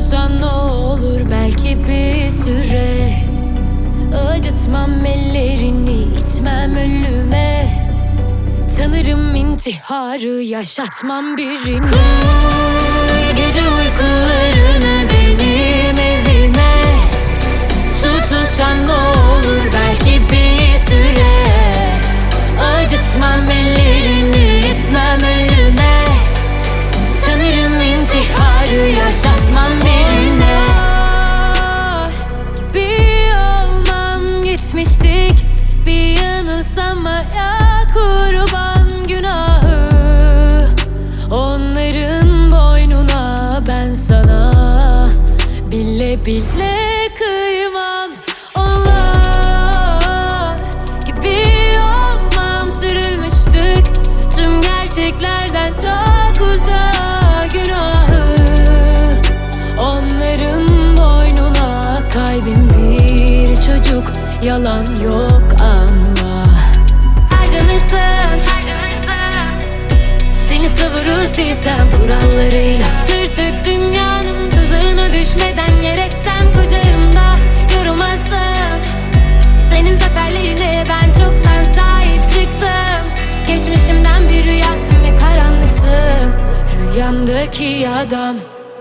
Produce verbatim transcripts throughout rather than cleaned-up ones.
Tutulsan ne olur belki bir süre. Acıtmam ellerini, itmem ölüme. Tanırım intiharı, yaşatmam birine. Kur gece uykularını benim evime. Tutulsan ne olur belki bir süre. Acıtmam ellerini, itmem ölüme. Tanırım intiharı, yaşatmam birine. Gibi olmam, gitmiştik bir yanılsamaya kurban günahı. Onların boynuna ben sana bile bile kıymam. Onlar gibi olmam, sürülmüştük tüm gerçeklerden çok uzak günahı. Onların boynuna kalbim bir çocuk, yalan yok anla. Harcanırsın, harcanırsın, seni savurur silsem kurallarıyla. Sürtük dünyanın tuzağına düşmeden yer etsem kucağımda yorulmazsın. Senin zaferlerine ben çoktan sahip çıktım. Geçmişimden bir rüyasın ve karanlıksın, rüyamdaki adam.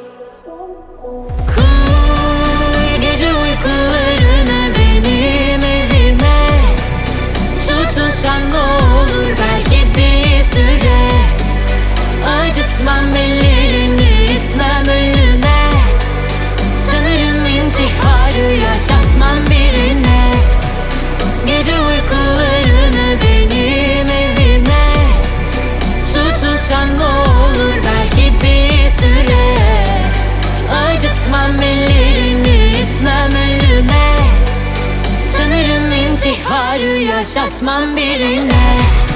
Kur gece uykularını benim evime. Tutulsan ne olur belki bir süre. Acıtmam ellerini, itmem ölüme. Tanırım intiharı, yaşatmam birine. Gece uykularını benim evime. Tutulsan ne olur belki bir süre. Acıtmam ellerini, itmem ölüme. Tanırım intiharı, yaşatmam birine.